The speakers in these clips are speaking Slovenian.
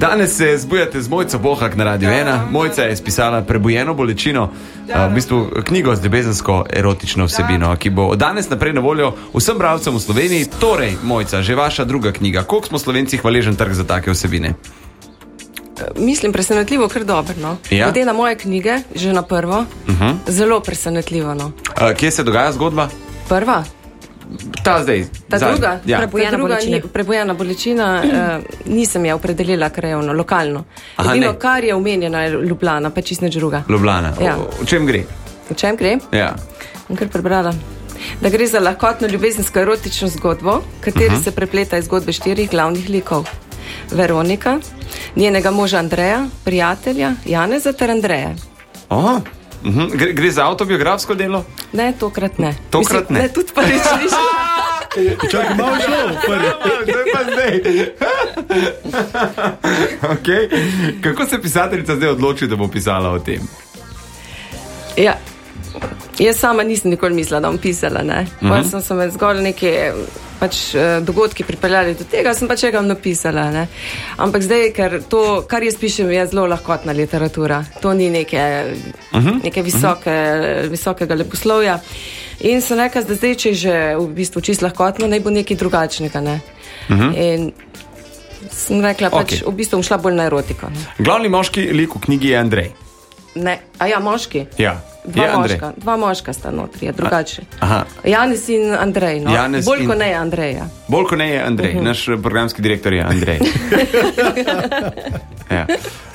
Danes se zbujate z Mojco Bohak na Radio 1. Mojca je spisala Prebujeno bolečino, v bistvu knjigo z ljubezensko erotično vsebino, ki bo od danes naprej na voljo vsem bralcem v Sloveniji. Torej, Mojca, že vaša druga knjiga. Koliko smo Slovenci hvaležen trg za take vsebine? Mislim, presenetljivo, kar dobro, no. Ja? Glede na moje knjige, že na prvo, zelo presenetljivo, no. Kje se dogaja zgodba? Prva? Ta zdaj. Ta druga? Ja. Prebujena bolečina, nisem je opredelila krajevno, lokalno. Edino, kar je omenjena, je Ljubljana, pa čist nič druga. Ljubljana. Ja. O čem gre? O čem gre? Ja. Bom kar prebrala. Da gre za lahkotno ljubezensko erotično zgodbo, kateri se prepleta iz zgodbe 4 glavnih likov. Veronika, njenega moža Andreja, prijatelja Janeza ter Andreje. Aha. Gre za avtobiografsko delo? Ne, tokrat ne. Tokrat ne? Ne, tudi prvič niš. Čakaj, malo šlo. To je pa zdaj. Okay. Kako se pisateljica zdaj odloči, da bo pisala o tem? Ja, jaz sama nisem nikoli mislila, da bom pisala, ne. Potem sem se me zgolj neke dogodki pripeljali do tega, sem čega napisala, ne. Ampak zdaj, ker to, kar jaz pišem, je zelo lahkotna literatura. To ni neke visokega leposlovja. In sem rekla, da zdaj, če je že v bistvu čisto lahkotno, naj bo nekaj drugačnega, ne. In sem rekla, v bistvu bom šla bolj na erotiko. Ne. Glavni moški lik v knjigi je Andrej. Ne, a ja, moški? Ja. Dva moška sta notri, je drugače. Janez in Andrej, no. Bolj ko ne je Andreja. Bolj ko ne je Andrej, naš programski direktor je Andrej. Ja.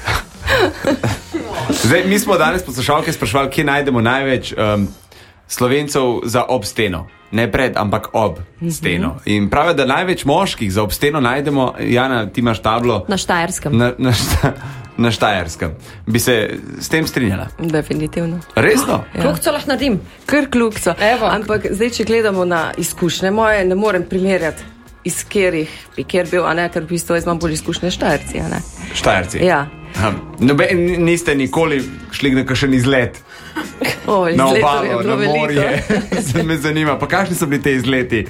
Zdaj, mi smo danes poslušalke sprašvali, kje najdemo največ Slovencev za ob steno. Ne pred, ampak ob steno. In pravi, da največ moških za ob steno najdemo, Jana, ti imaš tablo. Na Štajerskem. Na Štajerskem. Bi se s tem strinjala? Definitivno. Resno? Ja. Klukco lahko naredim. Kar klukco. Ampak zdaj, če gledamo na izkušnje moje, ne morem primerjati iz kjer bil, a ne, ker v bistvu jaz imam bolj izkušnje Štajerci, a ne. Štajerci? Ja. Niste nikoli šli na kakšen izlet? Na obalo, na morje. Se me zanima. Pa kakšni so bili te izleti?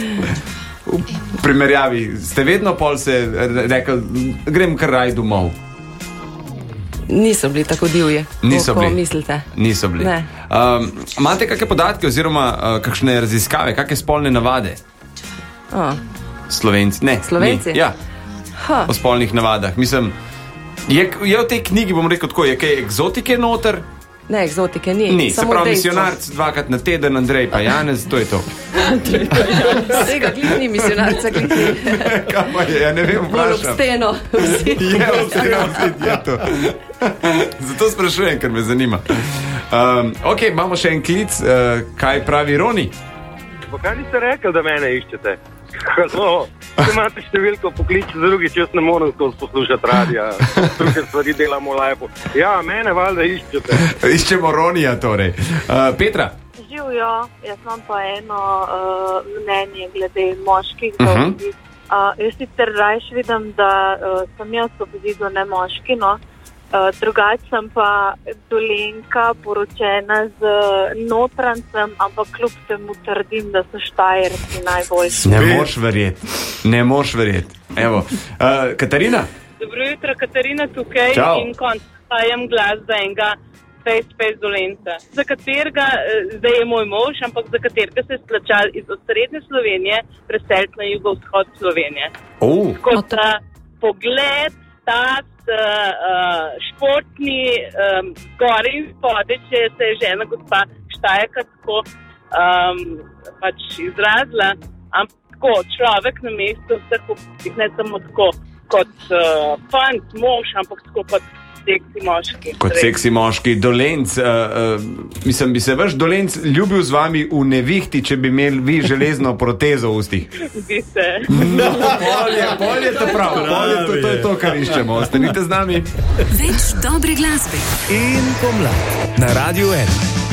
V primerjavi. Ste vedno pol se rekli, grem kar raj domov? Niso bili tako divje, kako mislite. Niso bili. Imate kakšne podatke oziroma kakšne raziskave, kakšne spolne navade? Slovenci? Ne. Slovenci? Ja. O spolnih navadah. Mislim, je v tej knjigi, bom rekel tako, je kaj eksotike noter? Ne, eksotike ni. Ni, se pravi misionarc 2krat na teden, Andrej pa Janez, to je to. Vsega glihni misionarca, glihni. Kaj pa je, ja ne vem, vprašam. Bolj ob steno. Je, ob steno, je to. Zato sprašujem, ker me zanima. Ok, imamo še en klic, kaj pravi Roni? Pa kaj niste rekli, da mene iščete? Halo, če imate številko pokliči z drugi, če jaz ne moram skozi poslušati radija, druge stvari delamo live. Ja, mene valjda iščete. Iščemo Ronija torej. Petra? Živjo, jaz imam pa eno mnenje glede moških zavodih. Jaz sicer rajš vidim, da sem jaz v pozidu ne moški, no. Drugače sem pa Dolenjka, poročena z Notrancem, ampak kljub temu trdim, da so Štajerci najboljši. Ne moš verjeti. Evo. Katarina? Dobro jutro, Katarina tukaj. Čau. In dajem glas za enega face Dolenca, za katerega zdaj je moj mož, ampak za katerega se je splačal iz osrednje Slovenije preseliti na jugovzhod Slovenije. Kot pogled, stat, športni, gori in spode, če se je žena gospa Štajerka tako izrazila, ampak tako človek na mestu vseh ne samo tako kot fant, mož, ampak tako kot seksi moški. Kot seksi moški. Dolenc, mislim, bi se vaš Dolenc ljubil z vami v nevihti, če bi imeli vi železno protezo v ustih? Bi se. No, bolje to prav. To je to, kar iščemo. Ostanite z nami. Več dobre glasbe. In pomlad na Radio 1.